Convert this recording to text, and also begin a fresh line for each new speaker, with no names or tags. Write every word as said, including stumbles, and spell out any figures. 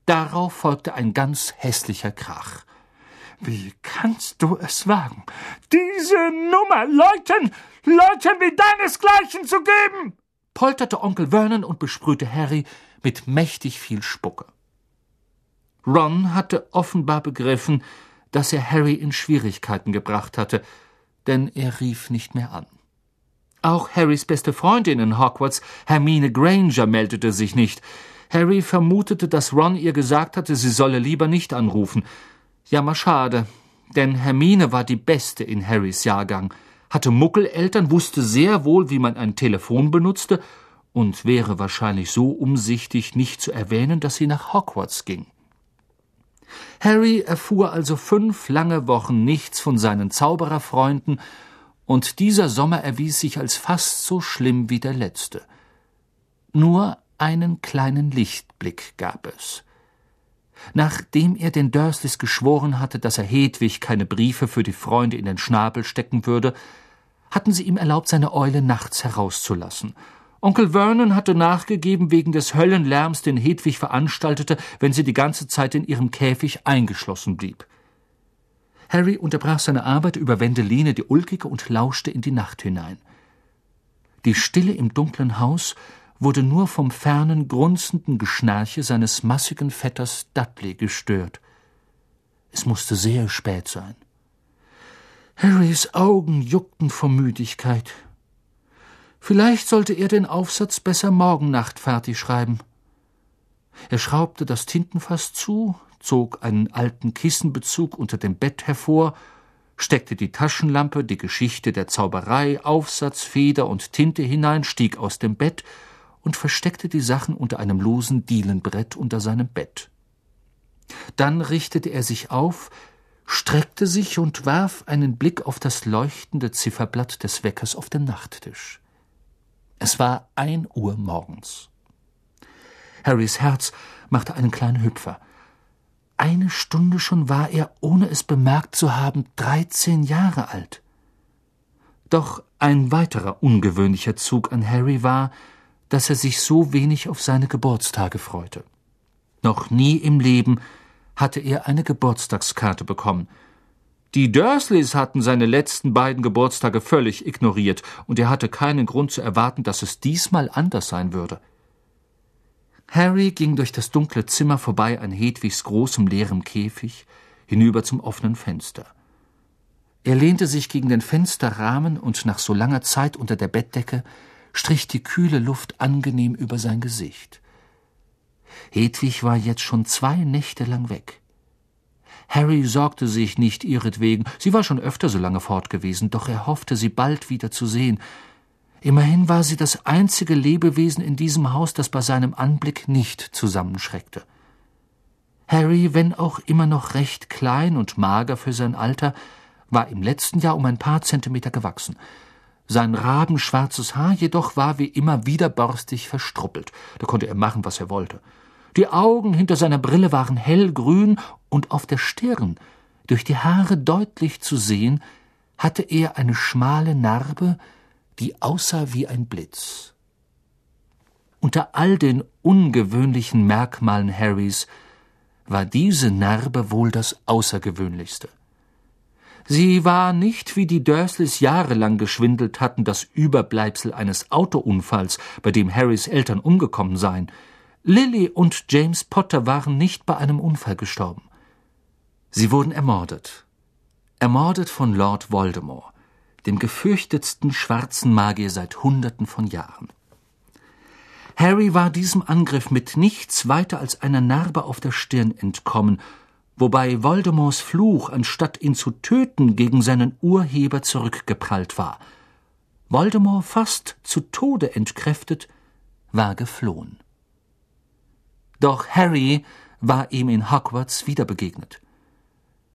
Darauf folgte ein ganz hässlicher Krach. »Wie kannst du es wagen, diese Nummer Leuten, Leuten wie deinesgleichen zu geben?« polterte Onkel Vernon und besprühte Harry mit mächtig viel Spucke. Ron hatte offenbar begriffen, dass er Harry in Schwierigkeiten gebracht hatte, denn er rief nicht mehr an. Auch Harrys beste Freundin in Hogwarts, Hermine Granger, meldete sich nicht. Harry vermutete, dass Ron ihr gesagt hatte, sie solle lieber nicht anrufen. Jammerschade, denn Hermine war die Beste in Harrys Jahrgang, hatte Muggeleltern, wusste sehr wohl, wie man ein Telefon benutzte und wäre wahrscheinlich so umsichtig, nicht zu erwähnen, dass sie nach Hogwarts ging. Harry erfuhr also fünf lange Wochen nichts von seinen Zaubererfreunden, und dieser Sommer erwies sich als fast so schlimm wie der letzte. Nur einen kleinen Lichtblick gab es. Nachdem er den Dursleys geschworen hatte, dass er Hedwig keine Briefe für die Freunde in den Schnabel stecken würde, hatten sie ihm erlaubt, seine Eule nachts herauszulassen. Onkel Vernon hatte nachgegeben wegen des Höllenlärms, den Hedwig veranstaltete, wenn sie die ganze Zeit in ihrem Käfig eingeschlossen blieb. Harry unterbrach seine Arbeit über Wendeline die Ulkige und lauschte in die Nacht hinein. Die Stille im dunklen Haus wurde nur vom fernen, grunzenden Geschnarche seines massigen Vetters Dudley gestört. Es musste sehr spät sein. Harrys Augen juckten vor Müdigkeit. Vielleicht sollte er den Aufsatz besser morgen Nacht fertig schreiben. Er schraubte das Tintenfass zu, zog einen alten Kissenbezug unter dem Bett hervor, steckte die Taschenlampe, die Geschichte der Zauberei, Aufsatz, Feder und Tinte hinein, stieg aus dem Bett und versteckte die Sachen unter einem losen Dielenbrett unter seinem Bett. Dann richtete er sich auf, streckte sich und warf einen Blick auf das leuchtende Zifferblatt des Weckers auf den Nachttisch. Es war ein Uhr morgens. Harrys Herz machte einen kleinen Hüpfer. Eine Stunde schon war er, ohne es bemerkt zu haben, dreizehn Jahre alt. Doch ein weiterer ungewöhnlicher Zug an Harry war, dass er sich so wenig auf seine Geburtstage freute. Noch nie im Leben hatte er eine Geburtstagskarte bekommen. Die Dursleys hatten seine letzten beiden Geburtstage völlig ignoriert, und er hatte keinen Grund zu erwarten, dass es diesmal anders sein würde. Harry ging durch das dunkle Zimmer vorbei an Hedwigs großem leerem Käfig hinüber zum offenen Fenster. Er lehnte sich gegen den Fensterrahmen, und nach so langer Zeit unter der Bettdecke strich die kühle Luft angenehm über sein Gesicht. Hedwig war jetzt schon zwei Nächte lang weg. Harry sorgte sich nicht ihretwegen, sie war schon öfter so lange fort gewesen, doch er hoffte, sie bald wieder zu sehen. Immerhin war sie das einzige Lebewesen in diesem Haus, das bei seinem Anblick nicht zusammenschreckte. Harry, wenn auch immer noch recht klein und mager für sein Alter, war im letzten Jahr um ein paar Zentimeter gewachsen. Sein rabenschwarzes Haar jedoch war wie immer widerborstig verstruppelt, da konnte er machen, was er wollte. Die Augen hinter seiner Brille waren hellgrün, und auf der Stirn, durch die Haare deutlich zu sehen, hatte er eine schmale Narbe, die aussah wie ein Blitz. Unter all den ungewöhnlichen Merkmalen Harrys war diese Narbe wohl das Außergewöhnlichste. Sie war nicht, wie die Dursleys jahrelang geschwindelt hatten, das Überbleibsel eines Autounfalls, bei dem Harrys Eltern umgekommen seien. Lily und James Potter waren nicht bei einem Unfall gestorben. Sie wurden ermordet. Ermordet von Lord Voldemort, dem gefürchtetsten schwarzen Magier seit Hunderten von Jahren. Harry war diesem Angriff mit nichts weiter als einer Narbe auf der Stirn entkommen, wobei Voldemorts Fluch, anstatt ihn zu töten, gegen seinen Urheber zurückgeprallt war. Voldemort, fast zu Tode entkräftet, war geflohen. Doch Harry war ihm in Hogwarts wieder begegnet.